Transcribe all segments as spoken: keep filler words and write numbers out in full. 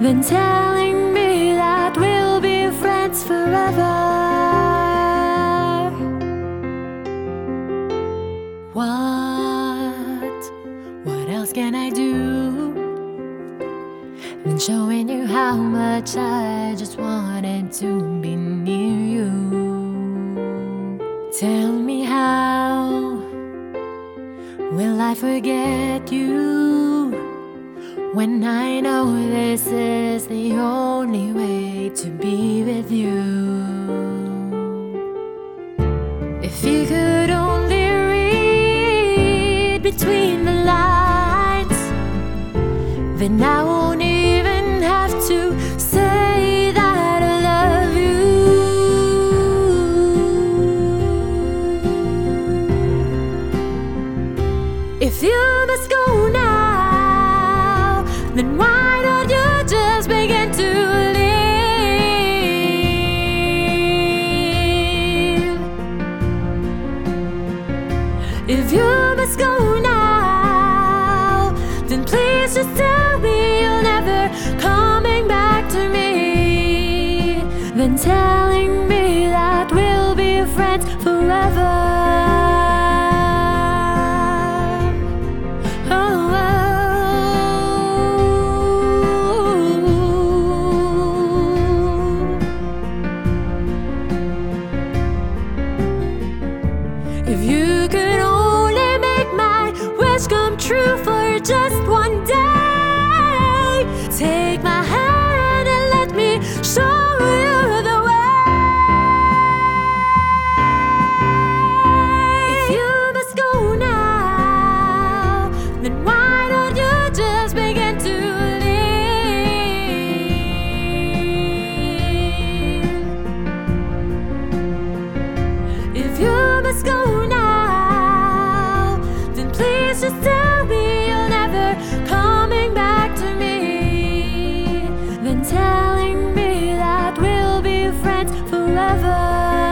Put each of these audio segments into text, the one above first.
than telling me that we'll be friends forever. What, what else can I do than showing you how much I just wanted to be near you? Tell me, how will I forget you when I know this is the only way to be with you? If you could only read between the lines, then I won't even have to say that I love you. If you must go now, then why don't you just begin to leave? If you must go now, then please just tell me you're never coming back to me, than telling me that we'll be friends forever. If you could only make my wish come true for just one day, take my hand and let me show you the way. If you must go now, then why don't you just begin to leave? If you must go just tell me you're never coming back to me, than telling me that we'll be friends forever.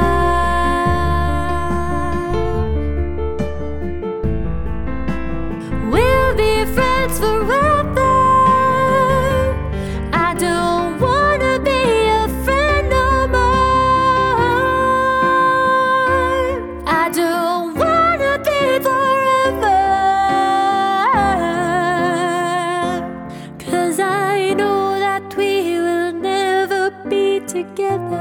We'll be friends forever. I don't wanna be a friend no more. I don't wanna be forever. I know that we will never be together.